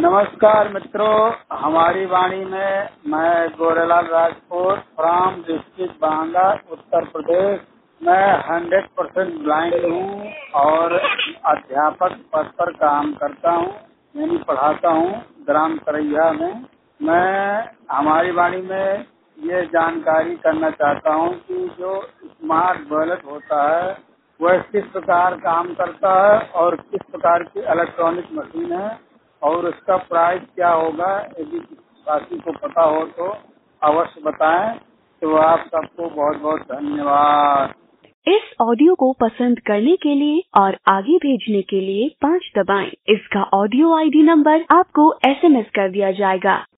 नमस्कार मित्रों, हमारी वाणी में मैं गोरेलाल राजपूत फ्रॉम डिस्ट्रिक्ट बांदा, उत्तर प्रदेश। मैं 100% ब्लाइंड हूँ और अध्यापक पद पर काम करता हूँ, यानी पढ़ाता हूँ ग्राम करैया में। मैं हमारी वाणी में ये जानकारी करना चाहता हूँ कि जो स्मार्ट वॉलेट होता है वह किस प्रकार काम करता है और किस प्रकार की इलेक्ट्रॉनिक मशीन है और उसका प्राइस क्या होगा। यदि साथी को पता हो तो अवश्य बताएं। तो आप सबको बहुत बहुत धन्यवाद। इस ऑडियो को पसंद करने के लिए और आगे भेजने के लिए 5 दबाएं। इसका ऑडियो आईडी नंबर आपको SMS कर दिया जाएगा।